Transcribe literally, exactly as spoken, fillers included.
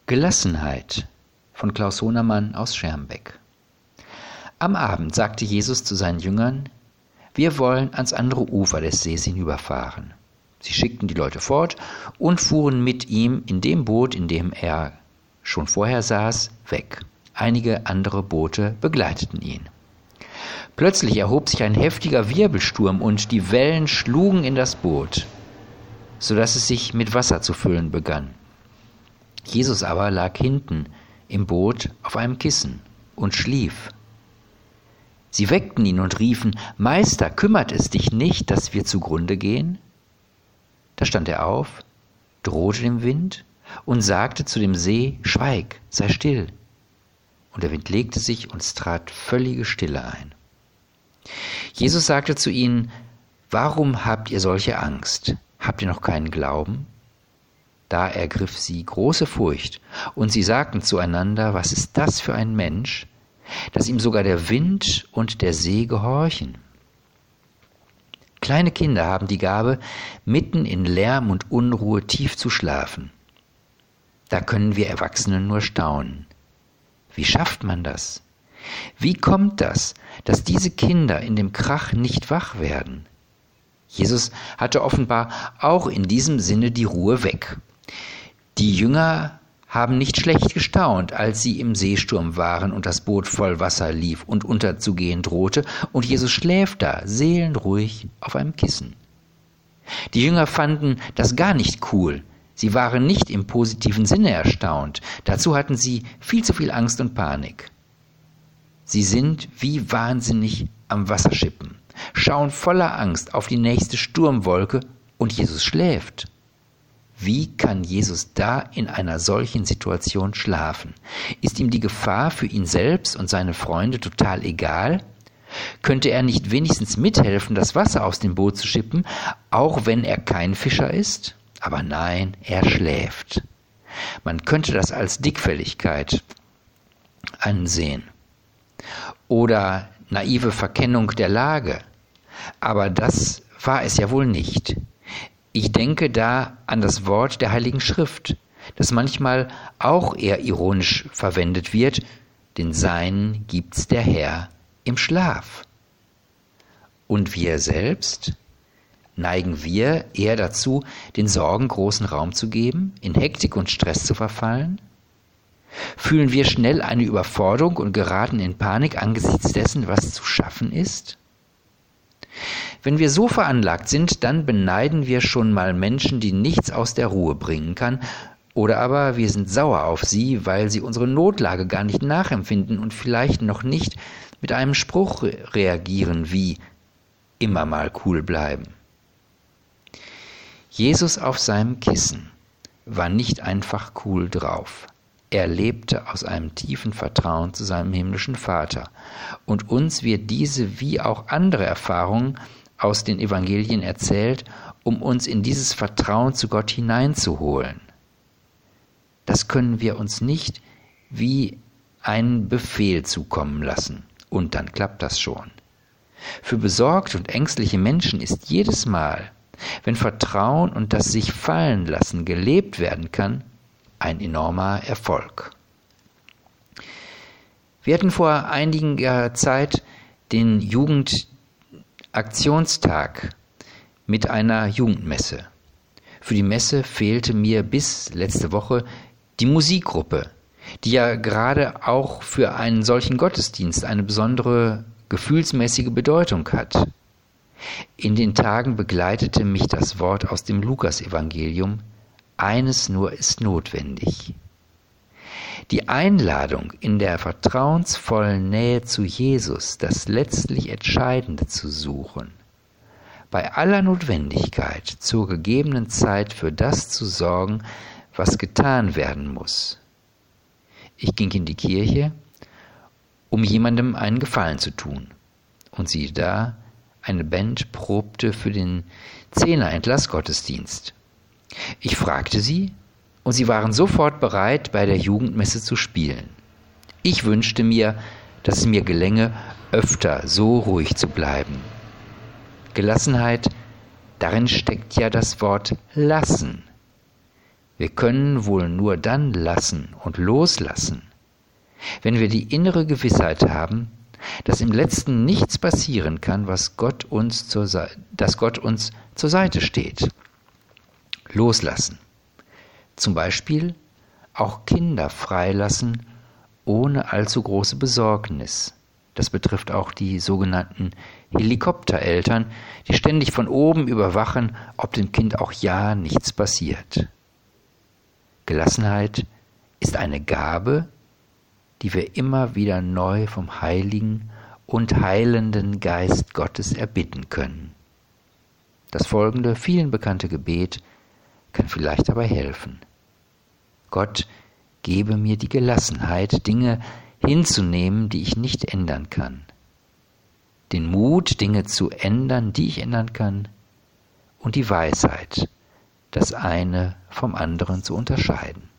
Gelassenheit von Klaus Hohnermann aus Schermbeck. Am Abend sagte Jesus zu seinen Jüngern: Wir wollen ans andere Ufer des Sees hinüberfahren. Sie schickten die Leute fort und fuhren mit ihm in dem Boot, in dem er schon vorher saß, weg. Einige andere Boote begleiteten ihn. Plötzlich erhob sich ein heftiger Wirbelsturm und die Wellen schlugen in das Boot, sodass es sich mit Wasser zu füllen begann. Jesus aber lag hinten im Boot auf einem Kissen und schlief. Sie weckten ihn und riefen: Meister, kümmert es dich nicht, dass wir zugrunde gehen? Da stand er auf, drohte dem Wind und sagte zu dem See: Schweig, sei still. Und der Wind legte sich und es trat völlige Stille ein. Jesus sagte zu ihnen: Warum habt ihr solche Angst? Habt ihr noch keinen Glauben? Da ergriff sie große Furcht, und sie sagten zueinander: Was ist das für ein Mensch, dass ihm sogar der Wind und der See gehorchen? Kleine Kinder haben die Gabe, mitten in Lärm und Unruhe tief zu schlafen. Da können wir Erwachsenen nur staunen. Wie schafft man das? Wie kommt das, dass diese Kinder in dem Krach nicht wach werden? Jesus hatte offenbar auch in diesem Sinne die Ruhe weg. Die Jünger haben nicht schlecht gestaunt, als sie im Seesturm waren und das Boot voll Wasser lief und unterzugehen drohte, und Jesus schläft da, seelenruhig auf einem Kissen. Die Jünger fanden das gar nicht cool. Sie waren nicht im positiven Sinne erstaunt. Dazu hatten sie viel zu viel Angst und Panik. Sie sind wie wahnsinnig am Wasser schippen, schauen voller Angst auf die nächste Sturmwolke, und Jesus schläft. Wie kann Jesus da in einer solchen Situation schlafen? Ist ihm die Gefahr für ihn selbst und seine Freunde total egal? Könnte er nicht wenigstens mithelfen, das Wasser aus dem Boot zu schippen, auch wenn er kein Fischer ist? Aber nein, er schläft. Man könnte das als Dickfelligkeit ansehen oder naive Verkennung der Lage. Aber das war es ja wohl nicht. Ich denke da an das Wort der Heiligen Schrift, das manchmal auch eher ironisch verwendet wird: Den Seinen gibt's der Herr im Schlaf. Und wir selbst? Neigen wir eher dazu, den Sorgen großen Raum zu geben, in Hektik und Stress zu verfallen? Fühlen wir schnell eine Überforderung und geraten in Panik angesichts dessen, was zu schaffen ist? Wenn wir so veranlagt sind, dann beneiden wir schon mal Menschen, die nichts aus der Ruhe bringen kann, oder aber wir sind sauer auf sie, weil sie unsere Notlage gar nicht nachempfinden und vielleicht noch nicht mit einem Spruch reagieren wie: Immer mal cool bleiben. Jesus auf seinem Kissen war nicht einfach cool drauf. Er lebte aus einem tiefen Vertrauen zu seinem himmlischen Vater. Und uns wird diese wie auch andere Erfahrungen aus den Evangelien erzählt, um uns in dieses Vertrauen zu Gott hineinzuholen. Das können wir uns nicht wie einen Befehl zukommen lassen, und dann klappt das schon. Für besorgte und ängstliche Menschen ist jedes Mal, wenn Vertrauen und das sich fallen lassen gelebt werden kann, ein enormer Erfolg. Wir hatten vor einiger Zeit den Jugendaktionstag mit einer Jugendmesse. Für die Messe fehlte mir bis letzte Woche die Musikgruppe, die ja gerade auch für einen solchen Gottesdienst eine besondere gefühlsmäßige Bedeutung hat. In den Tagen begleitete mich das Wort aus dem Lukas-Evangelium: Eines nur ist notwendig. Die Einladung, in der vertrauensvollen Nähe zu Jesus das letztlich Entscheidende zu suchen, bei aller Notwendigkeit zur gegebenen Zeit für das zu sorgen, was getan werden muss. Ich ging in die Kirche, um jemandem einen Gefallen zu tun. Und siehe da, eine Band probte für den Zehner-Entlassgottesdienst. Ich fragte sie, und sie waren sofort bereit, bei der Jugendmesse zu spielen. Ich wünschte mir, dass es mir gelänge, öfter so ruhig zu bleiben. Gelassenheit, darin steckt ja das Wort lassen. Wir können wohl nur dann lassen und loslassen, wenn wir die innere Gewissheit haben, dass im Letzten nichts passieren kann, was Gott uns zur Se- dass Gott uns zur Seite steht. Loslassen. Zum Beispiel auch Kinder freilassen, ohne allzu große Besorgnis. Das betrifft auch die sogenannten Helikoptereltern, die ständig von oben überwachen, ob dem Kind auch ja nichts passiert. Gelassenheit ist eine Gabe, die wir immer wieder neu vom heiligen und heilenden Geist Gottes erbitten können. Das folgende vielen bekannte Gebet kann vielleicht dabei helfen. Gott, gebe mir die Gelassenheit, Dinge hinzunehmen, die ich nicht ändern kann. Den Mut, Dinge zu ändern, die ich ändern kann. Und die Weisheit, das eine vom anderen zu unterscheiden.